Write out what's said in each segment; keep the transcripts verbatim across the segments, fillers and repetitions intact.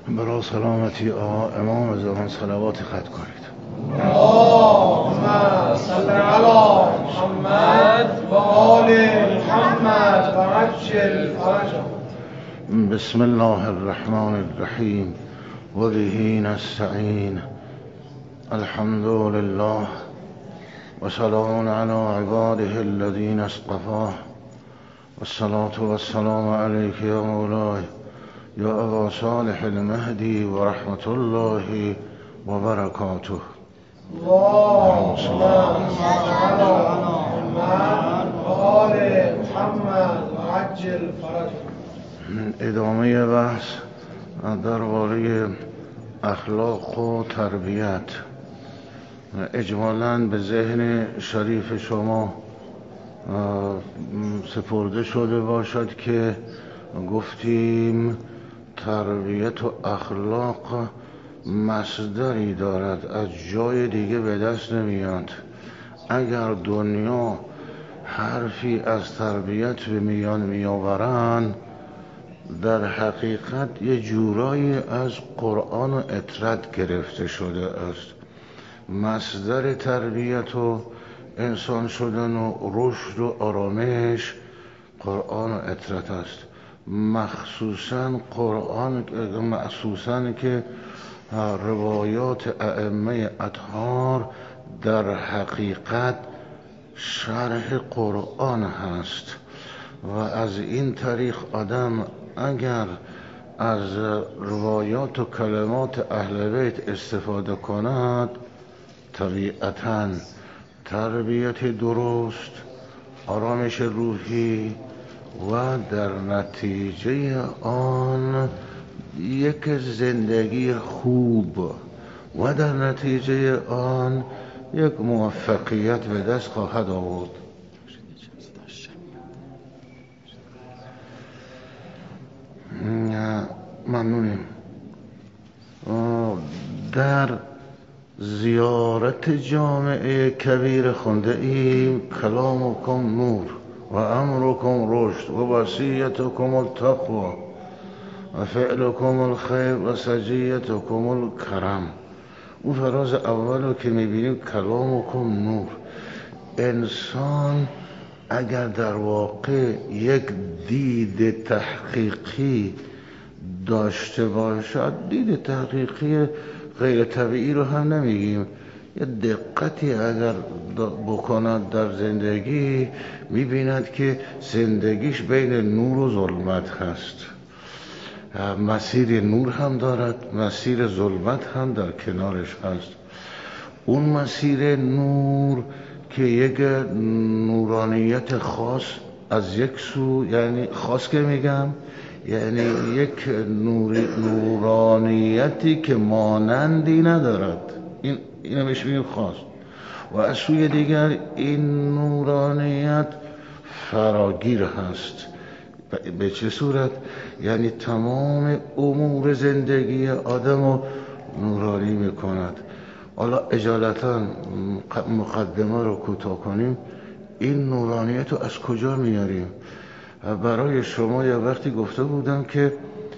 برای سلامتی آقا امام زمان صلوات خط کنید. اللهم صل علی محمد و آل محمد و عجل فرجهم. بسم الله الرحمن الرحیم و به نستعین. الحمد لله و سلام علی عباده الذین اصطفاه و الصلاة و السلام علیک یا مولای یا ابا صالح المهدی و رحمت الله و برکاته. اللهم صل علی محمد و آل محمد و عجل فرجهم. ادامه بحث درباره اخلاق و تربیت. اجمالاً به ذهن شریف شما سپرده شده باشد که گفتیم تربیت و اخلاق مصدری دارد، از جای دیگه به دست نمیاد. اگر دنیا حرفی از تربیت به میان میآورند، در حقیقت یه جورایی از قرآن و اطرت گرفته شده است. مصدر تربیت و انسان شدن و رشد و آرامش قرآن و اطرت است. مخصوصا قرآن مخصوصا که روایات ائمه اطهار در حقیقت شرح قرآن هست و از این طریق آدم اگر از روایات و کلمات اهل بیت استفاده کند، طبیعتاً تربیت درست، آرامش روحی و در نتیجه آن یک زندگی خوب و در نتیجه آن یک موفقیت به دست خواهد آورد. ممنونیم. در زیارت جامعه کبیر خونده ایم کلامکم نور و امرکم رشد و وصیتکم التقوی و فعلکم الخیر و سجیتکم الکرم. اون فراز اولو که میبینیم کلامکم نور، انسان اگر در واقع یک دید تحقیقی داشته باشد، دید تحقیقی غیر طبیعی رو هم نمیگیم، یه دقتی اگر بکند در زندگی میبیند که زندگیش بین نور و ظلمت هست. مسیر نور هم دارد، مسیر ظلمت هم در کنارش هست. اون مسیر نور که یک نورانیت خاص از یک سو، یعنی خاص که میگم یعنی یک نور نورانیتی که مانندی ندارد، این اینو بهش میگیم خاص. و از سوی دیگر این نورانیت فراگیر هست. به چه صورت؟ یعنی تمام امور زندگی آدمو نورانی میکند. حالا اجالتا مقدمه رو کوتاه کنیم. این نورانیت رو از کجا میاریم؟ برای شما یه وقتی گفته بودم که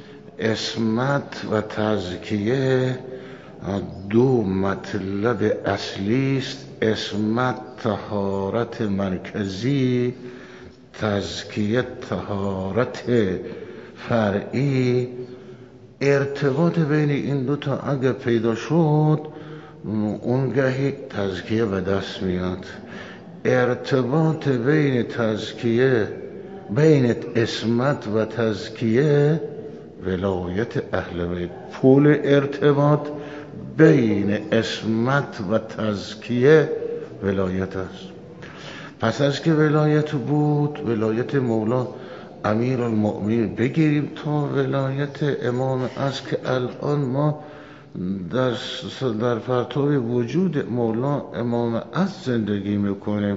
عصمت و تزکیه دو مطلب اصلی است. عصمت طهارت مرکزی، تزکیه طهارت فرعی. ارتباط بین این دو تا اگر پیدا شد، اونگاهی تزکیه به دست میاد. ارتباط بین تزکیه بین عصمت و تزکیه ولایت اهل بیت. پول ارتباط بین عصمت و تزکیه ولایت است. پس از که ولایت بود، ولایت مولا امیر المؤمنین، بگیریم تا ولایت امام است که الان ما در در پرتو وجود مولا امام است زندگی میکنیم.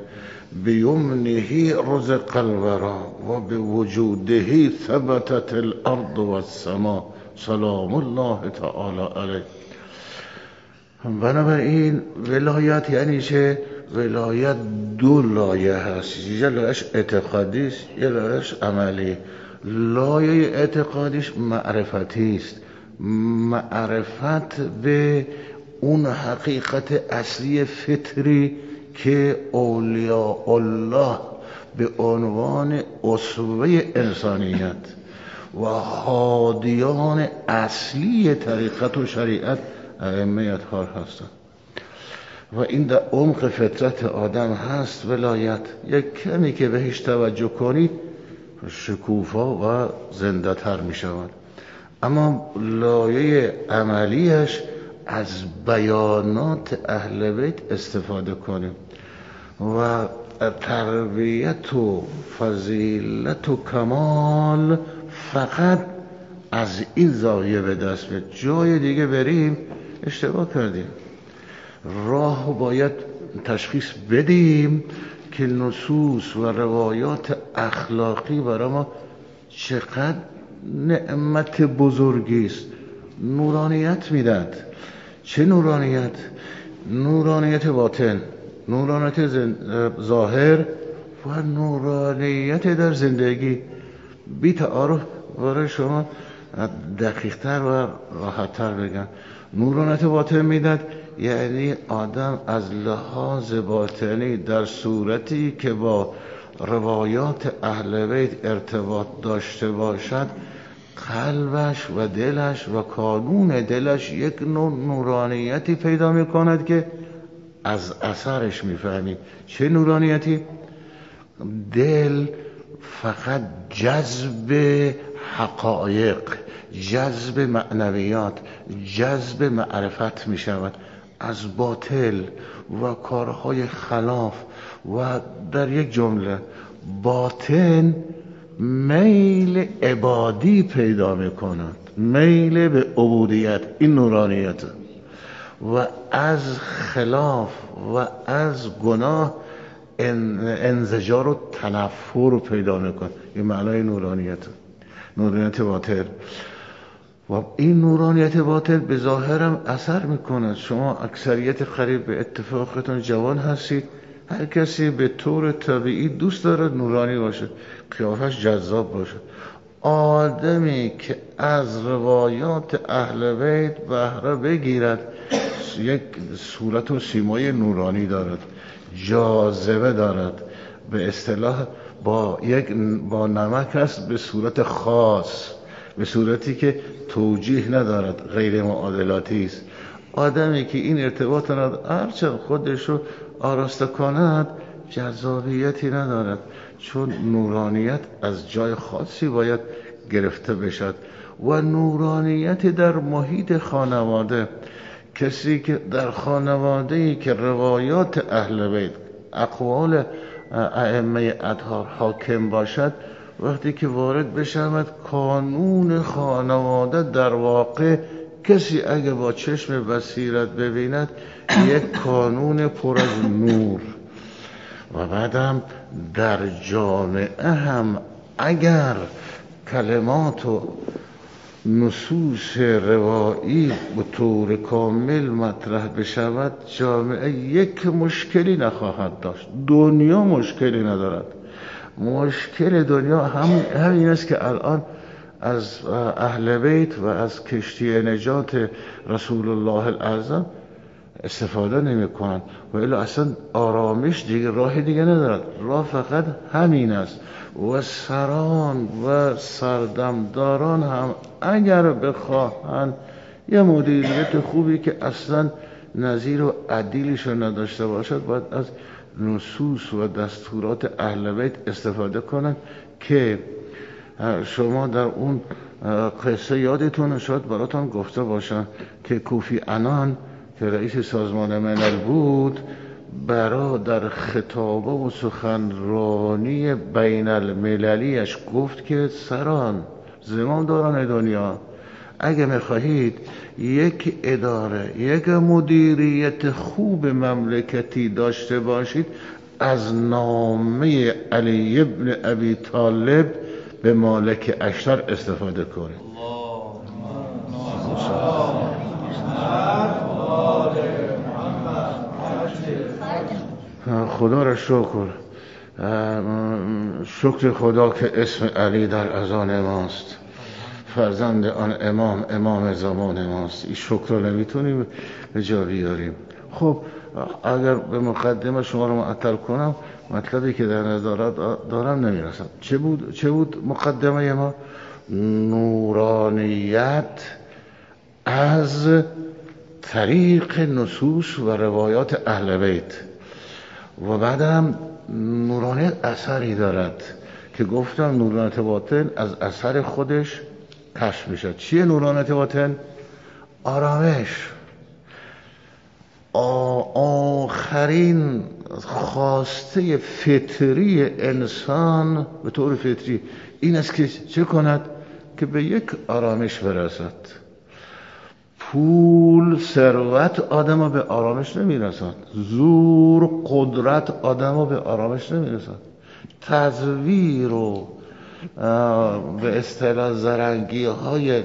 بیمنه رزق الورا و به وجوده ثبتت الارض و السما سلام الله تعالی علیه. بنابراین ولایت یعنی چه؟ ولایت دو لایه هست، یه لایهش اعتقادی است، یه لایهش عملی. لایه اعتقادیش معرفتی است، معرفت به اون حقیقت اصلی فطری که اولیاء الله به عنوان اسوه انسانیت و هادیان اصلی طریقت و شریعت ائمه اطهار هستند و این در عمق فطرت آدم هست. ولایت یک کمی که بهش توجه کنید شکوفا و زنده تر می شود، اما لایه عملیش از بیانات اهل بیت استفاده کنیم و تربیت و فضیلت و کمال فقط از این زاویه به دست بیاد. جای دیگه بریم اشتباه کردیم. راه باید تشخیص بدیم که نصوص و روایات اخلاقی برای ما چقدر نعمت بزرگی است. نورانیت میداد. چه نورانیت؟ نورانیت باطن، نورانیت ظاهر و نورانیت در زندگی. بی تعارف برای شما دقیق‌تر و راحت‌تر بگم. نورانیت باطن میداد یعنی آدم از لحاظ باطنی در صورتی که با روایات اهل بیت ارتباط داشته باشد، قلبش و دلش و کانون دلش یک نوع نورانیتی پیدا میکند که از اثرش میفهمید. چه نورانیتی؟ دل فقط جذب حقایق، جذب معنویات، جذب معرفت میشود. از باطل و کارهای خلاف و در یک جمله باطن میل عبادی پیدا میکند، میل به عبودیت، این نورانیت. و از خلاف و از گناه انزجار و تنفر پیدا میکند. این معنای نورانیت، نورانیت باطن. و این نورانیت باطن به ظاهرم اثر میکند. شما اکثریت قریب به اتفاقتون جوان هستید. هر کسی به طور طبیعی دوست دارد نورانی باشد، قیافش جذاب باشد. آدمی که از روایات اهل بیت بهره بگیرد یک صورت و سیمای نورانی دارد، جاذبه دارد، به اصطلاح با یک با نمک است به صورت خاص، به صورتی که توجیه ندارد، غیر معادلاتی است. آدمی که این ارتباط ندارد، هرچند خودش رو آراسته کند، جذابیتی ندارد، چون نورانیت از جای خاصی باید گرفته بشد. و نورانیت در محیط خانواده، کسی که در خانواده‌ای که روایات اهل بیت، اقوال ائمه اطهار حاکم باشد، وقتی که وارد بشود کانون خانواده در واقع کسی اگه با چشم بصیرت ببیند یک کانون پر از نور. و بعدم در جامعه هم اگر کلمات و نصوص روایی به طور کامل مطرح بشود، جامعه یک مشکلی نخواهد داشت. دنیا مشکلی ندارد. مشکل دنیا هم همین است که الان از اهل بیت و از کشتی نجات رسول الله الاعظم استفاده نمی کنند و الا اصلا آرامش دیگه راه دیگه ندارد. راه فقط همین است. و سران و سردمداران هم اگر بخواهند یه مدیریت خوبی که اصلا نظیر و عدیلش نداشته باشد، باید از نصوص و دستورات اهل بیت استفاده کنند که شما در اون قصه یادتون شاید براتون گفته باشم که کوفی عنان که رئیس سازمان ملل بود، برا در خطابه و سخنرانی بین المللیش گفت که سران، زمامداران دنیا، اگه میخواهید یک اداره، یک مدیریت خوب مملکتی داشته باشید، از نامه علی ابن ابی طالب به مالک اشتر استفاده کنید. خدا را شکر، شکر خدا که اسم علی در اذان ماست. فرزند آن امام امام زمان ماست. این شکر رو نمیتونیم به جا بیاریم. خب اگر به مقدمه شما رو معطل کنم، مطلبی که در نظر دارم نمیرسم. چه بود چه بود مقدمه ما؟ نورانیت از طریق نصوص و روایات اهل بیت، و بعدم نورانیت اثری دارد که گفتم نورانیت باطن از اثر خودش کشف میشه. چیه نورانیت باطن؟ آرامش. آخرین خواسته فطری انسان به طور فطری این است که چه کند؟ که به یک آرامش برسد. پول، ثروت آدم رو به آرامش نمیرسد. زور، قدرت آدم رو به آرامش نمیرسد. تزویر و به اصطلاح زرنگی های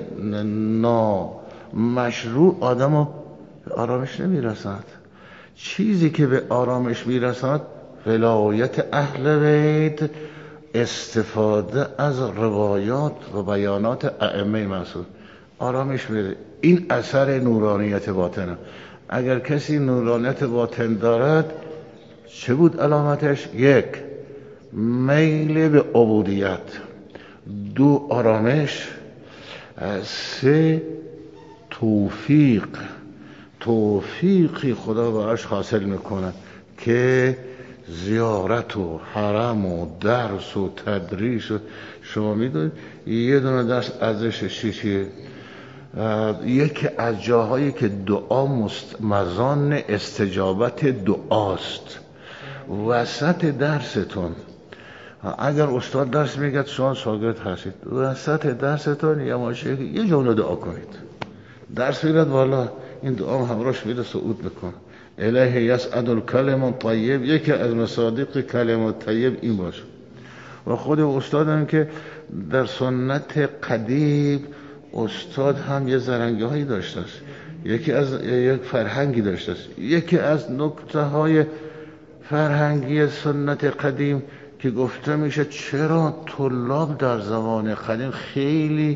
نامشروع آدم رو به آرامش نمیرسد. چیزی که به آرامش میرسد ولایت اهل بیت، استفاده از روایات و بیانات ائمه مسعود، آرامش میده. این اثر نورانیت باطنه. اگر کسی نورانیت باطن دارد، چه بود علامتش؟ یک، میل به عبودیت. دو، آرامش. سه، توفیق. توفیقی خدا براش حاصل میکنه که زیارت و حرم و درس و تدریس و شما میدونید یه دونه درس ارزشش چیه؟ یکی از جاهایی که دعا مزان استجابت دعاست. وسط درستون اگر استاد درس میگه شما شاگرد هستید، وسط درستون یه ماشه یه جمله دعا کنید. درس میاد بالا، این دعا همراهش میده صعود بکن. الهی یسعد الکلم الطیب، یکی از مصادیق کلم طیب این باشه. و خود استاد هم که در سنت قدیم استاد هم یه زرنگی هایی داشته است، یکی از یک فرهنگی داشته است. یکی از نکته های فرهنگی سنت قدیم که گفته میشه چرا طلاب در زمان قدیم خیلی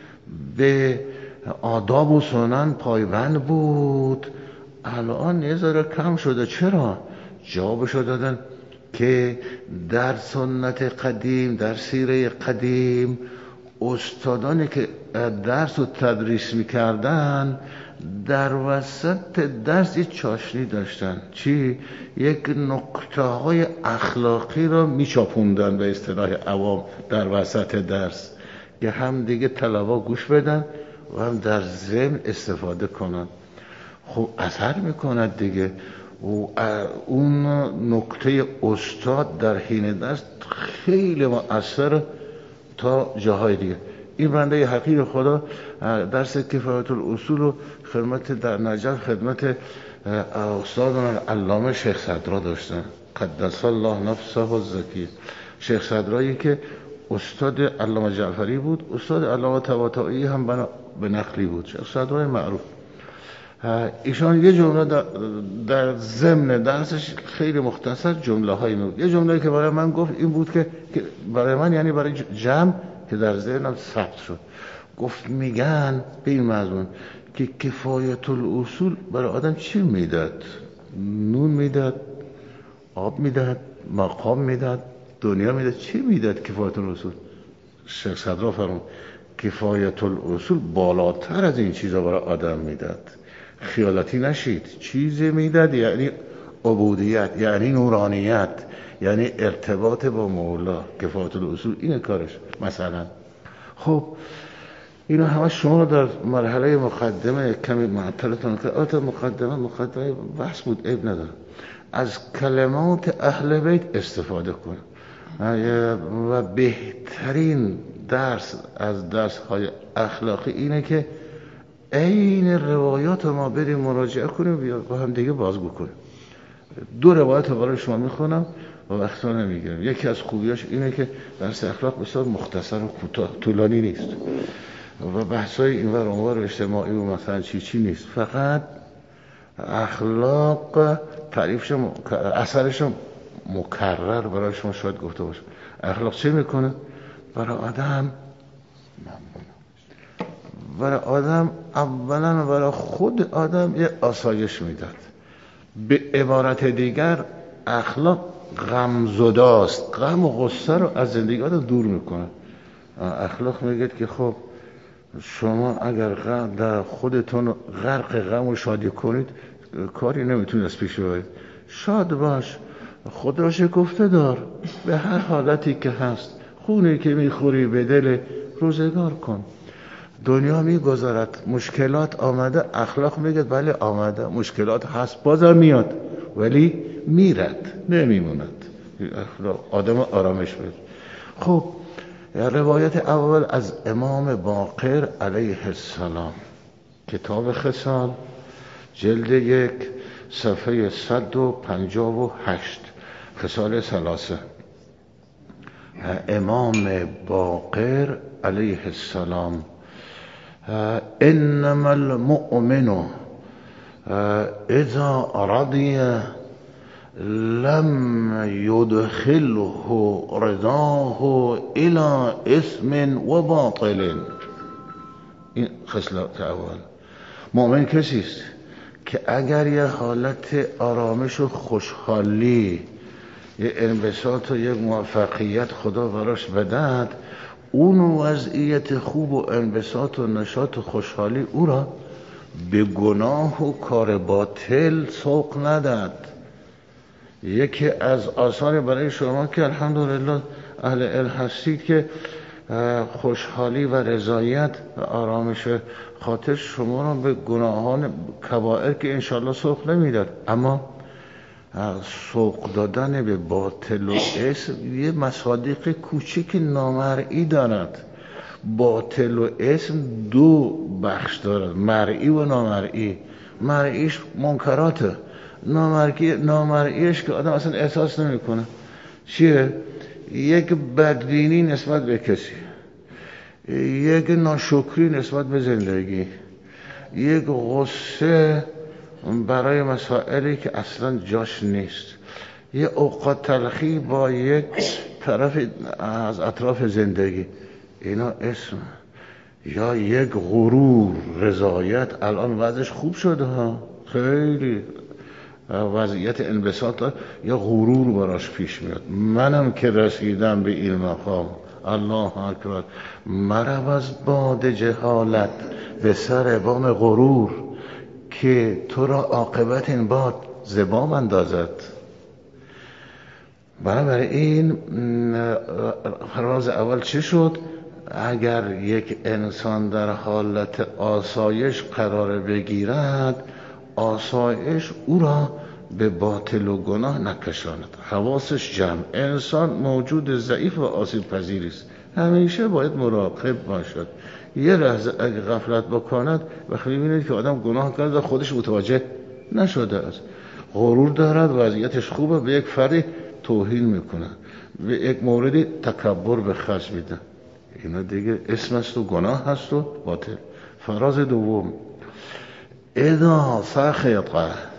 به آداب و سنن پایبند بود، الان یه ذره کم شده. چرا؟ جوابشو دادن که در سنت قدیم، در سیره قدیم، استادانی که درس و تدریس میکردن در وسط درس یک چاشنی داشتن. چی؟ یک نکته های اخلاقی رو میچاپوندن به اصطلاح عوام در وسط درس که هم دیگه طلبا گوش بدن و هم در ذهن استفاده کنن. خب اثر میکند دیگه. و اون نکته استاد در حین درس خیلی مؤثر تا جاهای دیگه. این بنده حقیر خدا درس کفایت الاصول رو خدمت در نجف خدمت استادان علامه شیخ صدرا داشتن، قدس الله نفسه الزکی. شیخ صدرایی که استاد علامه جعفری بود، استاد علامه طباطبایی هم به نقلی بود. شیخ صدرای معروف. ایشان یه جمله در, در ضمن درسش خیلی مختصر جمله هایی میگفت. یه جمله که برای من گفت این بود که برای من یعنی برای جمع که در ذهنم ثبت شد. گفت میگن به این مضمون که کفایت الاصول برای آدم چی میداد؟ نون میداد، آب میداد، مقام میداد، دنیا میداد. چی میداد کفایت الاصول؟ شیخ صدرا فرمود کفایت الاصول بالاتر از این چیزا برای آدم میداد. خیالاتی نشید. چیزی میداد یعنی عبودیت، یعنی نورانیت، یعنی ارتباط با مولا. کفایت الاصول اینه کارش. مثلا خب اینا همه شما در مرحله مقدمه کمی معطلتون کرد. البته مقدمه مقدمه بحث بود، عیب نداره. از کلمات اهل بیت استفاده کن و بهترین درس از درس های اخلاقی اینه که این روایات ما بریم مراجعه کنیم و با هم دیگه بازگو کنیم. دو روایت برای شما میخونم و وقتا نمیگیرم. یکی از خوبیاش اینه که درس اخلاق بسیار مختصر و کوتاه، طولانی نیست و بحثای اینور اونور اجتماعی و مثلا چی چی نیست. فقط اخلاق تعریفش اثرش مکرر برای شما شاید گفته باشه. اخلاق چه میکنه برای آدم؟ برای آدم اولا برای خود آدم یه آسایش میداد. به عبارت دیگر اخلاق غمزداست، غم و غصه رو از زندگی آدم دور میکنه. اخلاق میگه که خب شما اگر در خودتون غرق غم و شادی کنید کاری نمیتونید از پیش ببرید. شاد باش، خود را شکفته دار، به هر حالتی که هست، خونی که میخوری به دل روزگار کن. دنیا میگذارد، مشکلات آمده، اخلاق میگه بله آمده، مشکلات هست، بازم میاد ولی میرد، نمیموند. اخلاق آدم آرامش بده. خب روایت اول از امام باقر علیه السلام، کتاب خصال، جلد یک، صفحه صد و پنجاه و هشت، خصال ثلاثه. امام باقر علیه السلام: انما المؤمن اذا رضی لم يدخله رضاه الى اسم و باطل. این خصلت اول. مؤمن کسیست که اگر یه حالت آرامش و خوشحالی، یه انبساط و یه موفقیت خدا براش بدهد، اون وضعیت خوب و انبساط و نشاط و خوشحالی او را به گناه و کار باطل سوق نداد. یکی از آثار برای شما که الحمدلله اهل علم هستید که خوشحالی و رضایت و آرامش خاطر شما را به گناهان کبائر که انشالله سوق نمیداد، اما سوق دادن به باطل و اسم یه مصادیق کوچک نامرئی دارد. باطل و اسم دو بخش دارد، مرئی و نامرئی. مرئیش منکراته، نامرئی نامرئیش که آدم اصلا احساس نمیکنه. چیه؟ یک بدبینی نسبت به کسی، یک ناشکری نسبت به زندگی، یک غصه برای مسائلی که اصلا جاش نیست، یه اوقات تلخی با یک طرف از اطراف زندگی، اینا اسم. یا یک غرور، رضایت. الان وضعش خوب شده ها، خیلی وضعیت انبساط، یا غرور براش پیش میاد. منم که رسیدم به این مقام، الله اکبر، مرم از باد جهالت به سر بام غرور، که تو را عاقبت این باد زبام اندازد. برای این فراز اول چی شد؟ اگر یک انسان در حالت آسایش قرار بگیرد، آسایش او را به باطل و گناه نکشاند، حواسش جمع. انسان موجود ضعیف و آسیب پذیری است، همیشه باید مراقب باشد. یه لحظه اگه غفلت بکند، وقتی می‌بینید که آدم گناه کرده خودش متوجه نشده است، غرور دارد، وضعیتش خوبه، به یک فردی توهین میکنه، به یک موردی تکبر به خرج میده، اینا دیگه اسم است و گناه هست و باطل. فراز دوم: اذا سخط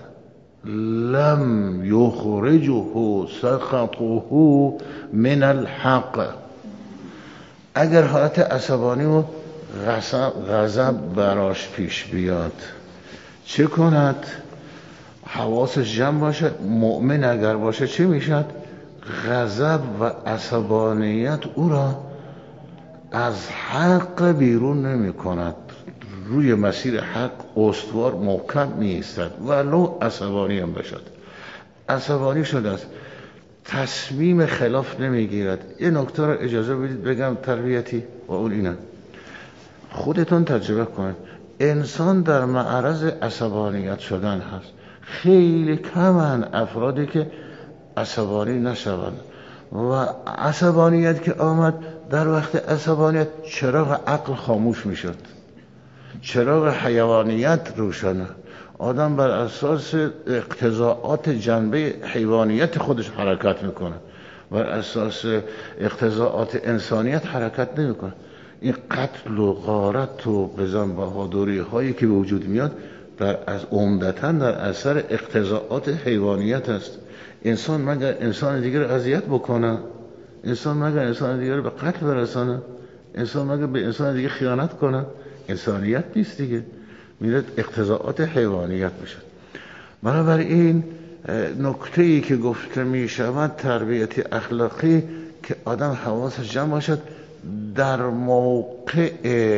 لم یخرجه سخطه من الحق. اگر حالت عصبانی و غضب براش پیش بیاد، چه کند؟ حواسش جمع باشه. مؤمن اگر باشه چه میشد؟ غضب و عصبانیت او را از حق بیرون نمی کند، روی مسیر حق استوار محکم می ایستد، ولو عصبانی هم باشد. عصبانی شده است، تصمیم خلاف نمی گیرد. یه نکته را اجازه بدید بگم تربیتی، و اون اینه، خودتون تجربه کنید. انسان در معرض عصبانیت شدن هست. خیلی کمن افرادی که عصبانی نشوند، و عصبانیت که آمد، در وقت عصبانیت چراغ عقل خاموش میشد، چراغ حیوانیت روشنه. آدم بر اساس اقتضاعات جنبه حیوانیت خودش حرکت میکنه، بر اساس اقتضاعات انسانیت حرکت نمیکنه. این قتل و غارت و بزن بهادری هایی که به وجود میاد در از عمدتاً در اثر اقتضاعات حیوانیت است. انسان مگر انسان دیگر رو اذیت بکنه؟ انسان مگر انسان دیگر رو به قتل برسانه؟ انسان مگر به انسان دیگر خیانت کنه؟ انسانیت نیست دیگه، میره اقتضاعات حیوانیت میشه. بنابراین نکته‌ای که گفته می شود تربیت اخلاقی که آدم حواسش جمع باشد در موقع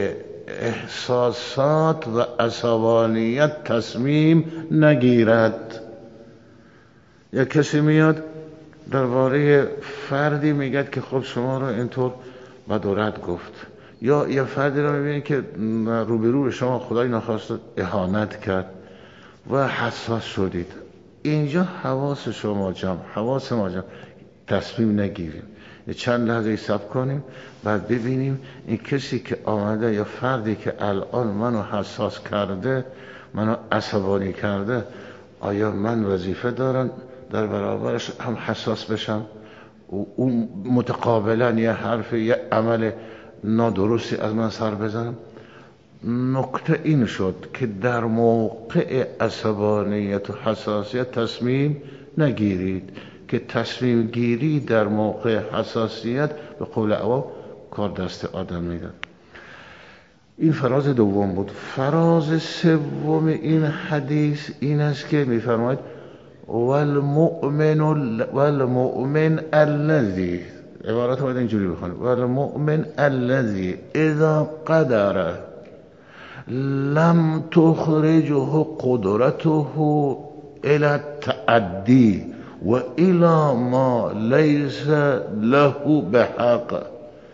احساسات و عصبانیت تصمیم نگیرد. یک کسی میاد درباره فردی میگه که خب شما رو اینطور بد و رد گفت، یا یه فردی رو میبینید که روبرو شما خدای ناخواسته اهانت کرد و حساس شدید. اینجا حواس شما جمع، حواس ما جمع، تصمیم نگیریم، چند لحظه صبر کنیم، بعد ببینیم این کسی که آمده یا فردی که الان منو حساس کرده، منو عصبانی کرده، آیا من وظیفه دارم در برابرش هم حساس بشم؟ اون متقابلا یه حرف یه عمل نادرستی از من سر بزنم؟ نکته این شد که در موقع عصبانیت و حساسیت تصمیم نگیرید، که تصمیم گیری در موقع حساسیت به قول عوام کار دست آدم میدن. این فراز دوم بود. فراز سوم این حدیث این است که میفرماید والمؤمن والمؤمن الذی، عبارت باید اینجوری بخونید، والمؤمن الذی اذا قدر لم تخرجه قدرته الى التعدی و الى ما لیس له بحق.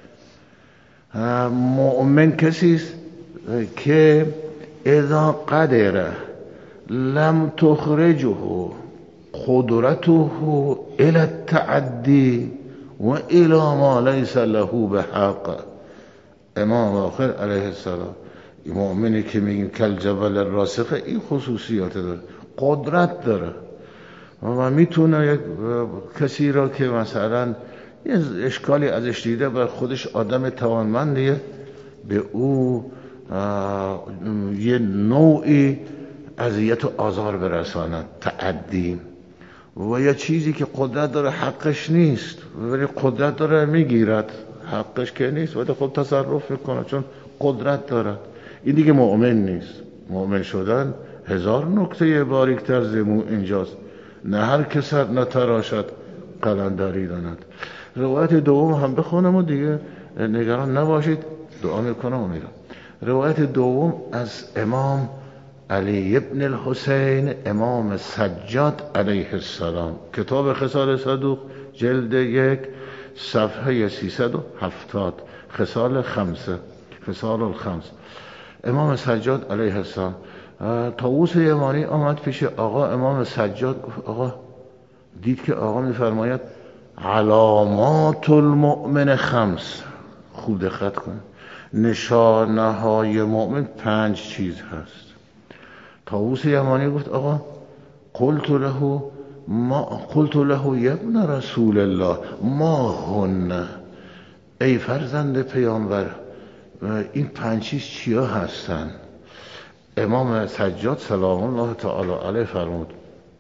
مؤمن کسی است که اذا قدر لم تخرجه قدرته الى التعدی و الى ما لیس له بحق. امام آخر علیه السلام، مؤمنی که میگیم کل جبل الراسخه، این خصوصیات داره، قدرت داره و میتونه یک کسی را که مثلا یه اشکالی ازش دیده و خودش آدم توانمندیه، به او یه نوعی اذیت و آزار برساند، تعدی. و یه چیزی که قدرت داره حقش نیست ولی قدرت داره میگیرد، حقش که نیست ولی خود تصرف میکنه چون قدرت دارد. این دیگه مؤمن نیست. مؤمن شدن هزار نکته باریکتر زمو اینجاست. نه هر کسر نتراشد قلندری داند. روایت دوم هم بخونم و دیگه نگران نباشید، دعا میکنم و میرم. روایت دوم از امام علی ابن الحسین امام سجاد علیه السلام، کتاب خصال صدوق جلد یک صفحه سیصد و هفتاد، خصال خمسه، خصال الخمس. امام سجاد علیه السلام، طاووس یمانی آمد پیش آقا امام سجاد، گفت آقا، دید که آقا میفرماید علامات المؤمن خمس، خوب دقت کن، نشانه های مؤمن پنج چیز هست. طاووس یمانی گفت آقا، قلت له ما قلت له یا ابن رسول الله ما هن، ای فرزند پیامبر این پنج چیز چیا هستن؟ امام سجاد سلام الله تعالی علیه فرمود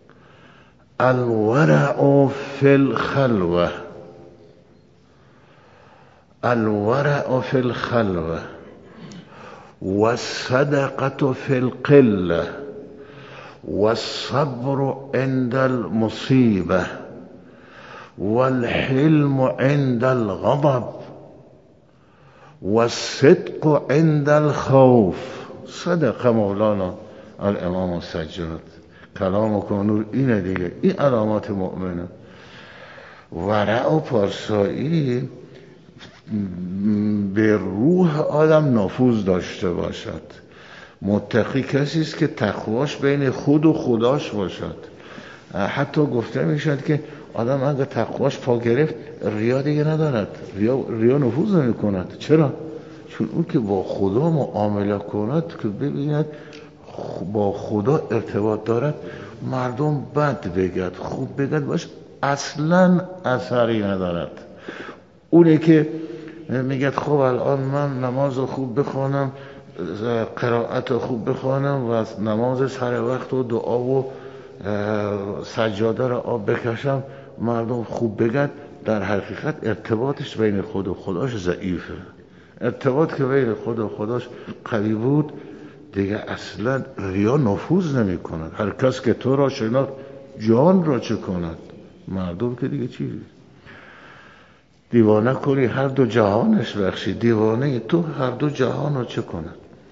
الورع فی الخلوه، الورع فی الخلوه والصدقه فی القله والصبر عند المصیبه والحلم عند الغضب والصدق عند الخوف. صدق مولانا الامام السجاد، کلام کنور اینه دیگه، این علامات مؤمنه. ورع و پارسایی به روح آدم نفوذ داشته باشد. متقی کسی است که تقواش بین خود و خداش باشد. حتی گفته میشد که آدم اگه تقواش پا گرفت ریا دیگه ندارد، ریا, ریا نفوذ نمی کند. چرا؟ چون اون که با خدا معامله کند که ببیند با خدا ارتباط دارد، مردم بد بگد خوب بگد باش اصلا اثری ندارد. اونه که میگد خب الان من نماز خوب بخوانم، قرائت خوب بخوانم و نماز سر وقت و دعا و سجاده را آب بکشم، مردم خوب بگد، در حقیقت ارتباطش بین خود و خداش ضعیفه. ارتباط که بین خود و خداش قوی بود دیگه اصلا ریا نفوذ نمی کند. هر کس که تو را شناخت جان را چه کند؟ مردم که دیگه چی؟ دیوانه کنی هر دو جهانش بخشی، دیوانه تو هر دو جهان را چه کند؟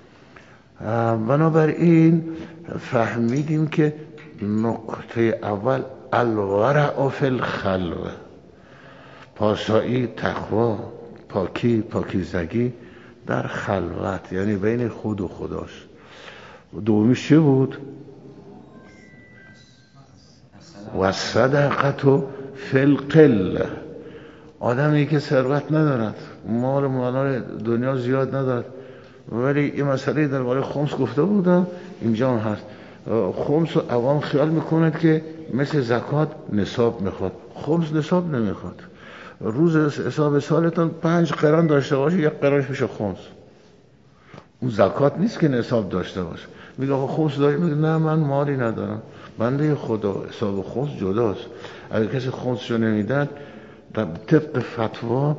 بنابراین فهمیدیم که نقطه اول الورع فی الخلوه، پاسایی، تقوا، پاکی، پاکیزگی در خلوت، یعنی بین خود و خداش. دومیش چه بود؟ و صدقتو فی القله، آدمی که ثروت ندارد، مال مالای دنیا زیاد ندارد، ولی این مسئله درباره خمس گفته بودم، اینجا هم هست. خمس و عوام خیال میکند که مثل زکات نصاب میخواد. خمس نصاب نمیخواد. روز حساب سالتون پنج قران داشته باشه، یک قرانش میشه خمس. اون زکات نیست که نصاب داشته باشه. میگه آقا خمس داری؟ میگه نه من مالی ندارم. بنده خدا حساب خمس جداست. اگه کسی خمسشو نمیداد طبق فتوا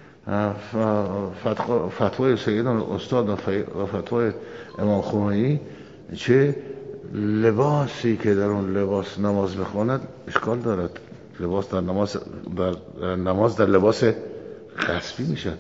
فتوای سیدان استاد و فتوای امام خمینی، چه لباسی که در اون لباس نماز بخواند اشکال دارد. لباس در نماز در نماز در لباس غصبی میشد.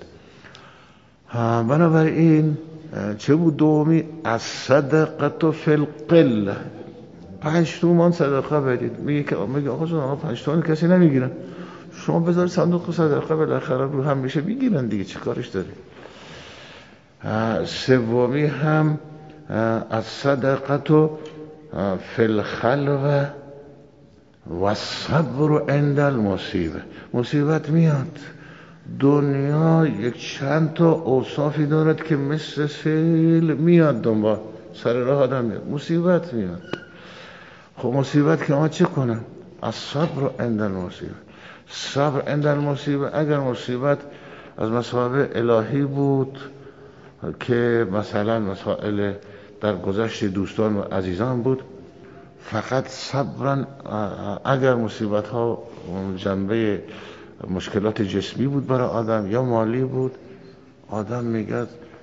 بنابراین چه بود دومی؟ از صدقه فی القله، پنج تومان صدقه بدید. میگه که میگه آقا جان پنج تومان کسی نمیگیرن، شما بذار صندوق صدقه بالاخره رو هم میشه میگیرن دیگه، چی کارش داری؟ سومی هم از صدقه فی الخلوه و صبر عند المصیبه. مصیبت میاد، دنیا یک چند تا اوصافی دارد که مثل سیل میاد دنبال سر راه آدم میاد، مصیبت میاد. خب مصیبت که ما چه کنم؟ از صبر عند المصیبه. صبر عند المصیبه، اگر مصیبت از مصائب الهی بود که مثلا مسائل در گذشت دوستان و عزیزان بود، فقط صبرن. اگر مصیبت ها جنبه مشکلات جسمی بود برای آدم یا مالی بود، آدم میگه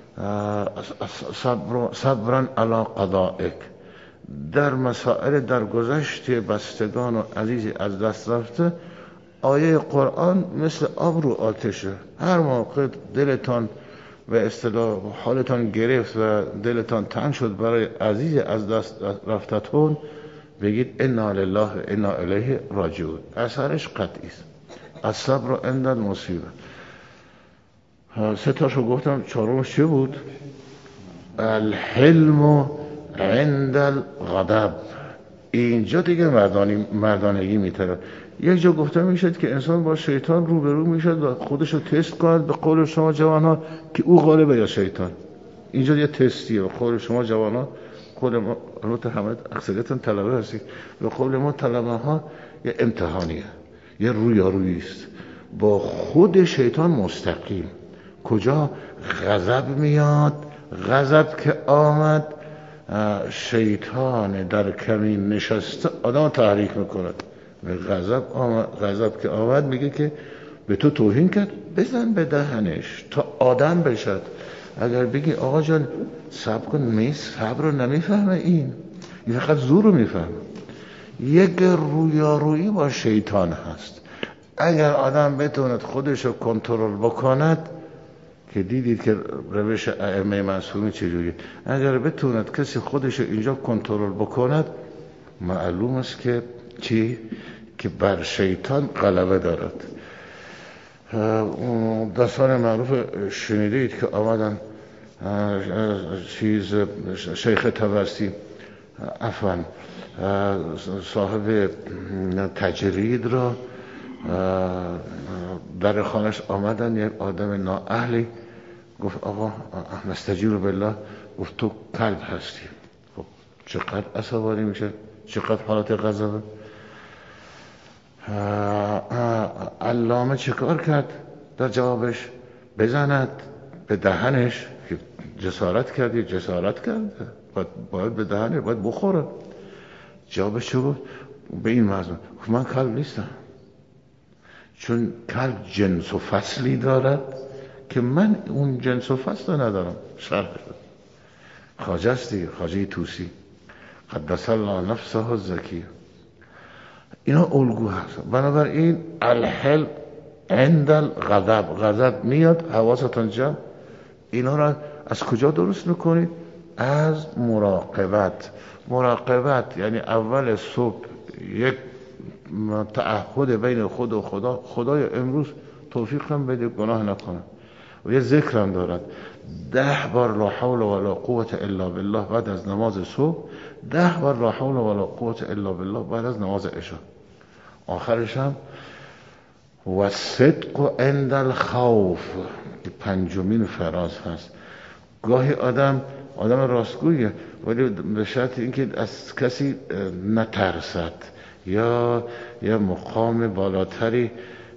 صبر صبرن علی قضائک. در مسائل در گذشت بستگان و عزیزی از دست رفته، آیه قرآن مثل آب رو آتشه. هر موقع دلتان و اصطلاح حالتان گرفت و دلتان تنگ شد برای عزیز از دست رفتتون، بگید انا لله و انا الیه راجعون. اثرش قطعی است. الصبر عند المصیبه. سه تاشو گفتم، چهارمش چه بود؟ الحلم عند الغضب. اینجا دیگه مردانی مردانگی میتره. یک جا گفته میشد که انسان با شیطان روبرو میشد و خودش رو تست کند، به قول شما جوانان، که او غالبه یا شیطان. اینجا یه تستیه. به قول شما جوانان، قول ما البته همه اکثریتون طلبه هستید، به قول ما طلبه ها یه امتحانیه، یه رویارویی است با خود شیطان مستقیم. کجا؟ غضب میاد. غضب که آمد، شیطان در کمین نشسته آدم تحریک میکنه. غضب آمد، غضب که آمد میگه که به تو توهین کرد، بزن به دهنش تا آدم بشد. اگر بگی آقا جان صبر کن، می صبر رو نمیفهمه، این این فقط زور رو میفهمه. یک رویارویی با شیطان هست. اگر آدم بتوند خودش رو کنترل بکند، که دیدید که روش ائمه معصومین چجوریه، اگر بتوند کسی خودش رو اینجا کنترل بکند، معلوم است که چی؟ که بر شیطان غلبه دارد. داستان معروف شنیدید که آمدن چیز شیخ طبرسی، عفوا صاحب تجرید را در خانش آمدن، یک آدم نااهلی گفت آقا نستجیر بالله، گفت تو کلب هستی. خب چقدر عصبانی میشه، چقدر حالت غضبه. علامه چه کار کرد در جوابش؟ بزند به دهنش. که جسارت کردی؟ جسارت کرد، باید, باید به دهنش باید بخوره. جوابش چه بود؟ به این مضمون، من کلب نیستم. چون کلب جنس و فصلی دارد که من اون جنس و فصل ندارم. شرح خواجه است دیگه، خواجه طوسی قدس الله نفسه الزکی. اینا الگو هست. بنابراین الحل عند الغضب، غضب میاد حواستون جمع. اینا را از کجا درست میکنید؟ از مراقبت. مراقبت یعنی اول صبح یک تعهد بین خود و خدا، خدای امروز توفیقم بده گناه نکنم. و یه ذکرم دارد، ده بار لا حول ولا قوة الا بالله بعد از نماز صبح، ده بار لا حول ولا قوة الا بالله بعد از نماز عشاء. آخرش هم و صدق عند الخوف، پنجمین فراز هست. گاهی آدم آدم راستگویه ولی به شرط اینکه از کسی نترسد یا یه مقام بالاتری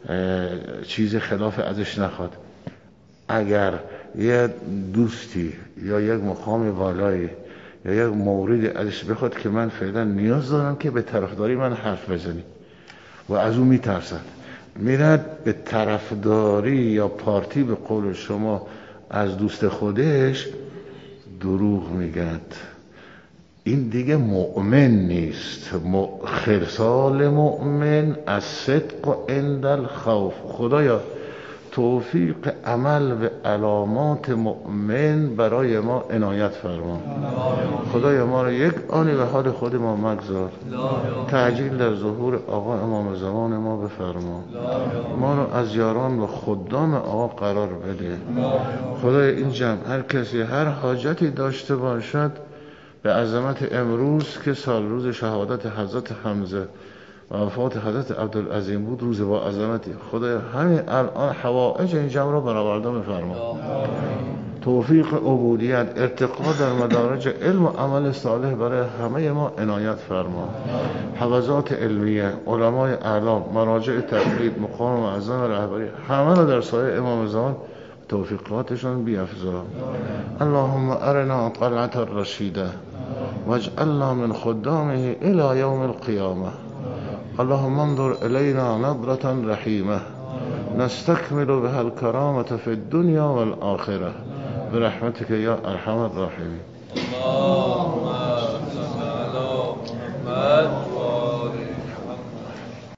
چیز خلاف ازش نخواد. اگر یه دوستی یا یک مقام بالایی یا یک موردی ازش بخواد که من فعلا نیاز دارم که به طرفداری من حرف بزنی و از اون میترسد، میرد به طرفداری یا پارتی به قول شما از دوست خودش دروغ میگد. این دیگه مؤمن نیست. خصال مؤمن از صدق عند الخوف. خدایا توفیق عمل به علامات مؤمن برای ما عنایت فرما. خدایا ما را یک آنی به حال خود ما مگذار. تعجیل در ظهور آقا امام زمان ما بفرما. ما را از یاران و خدام آقا قرار بده. خدای این جمع هر کسی هر حاجتی داشته باشد به عظمت امروز که سال روز شهادت حضرت حمزه و وفات حضرت عبدالعظیم بود، روز با عظمتی، خدای همین الان حوائج این جمع را برآورده بفرما. توفیق عبودیت، ارتقا در مدارج علم و عمل صالح برای همه ما عنایت فرما. حوزات علمیه، علمای اعلام، مراجع تقلید، مقام معظم رهبری، همه را در سایه امام زمان توفیقاتشان بیفزا. اللهم ارنا طلعت الرشیده واجعلنا من خدامه الى یوم القیامه. اللهم انظر الینا نظرة رحیمه نستكمل بها الكرامة في الدنيا والآخرة برحمتك يا ارحم الراحمين.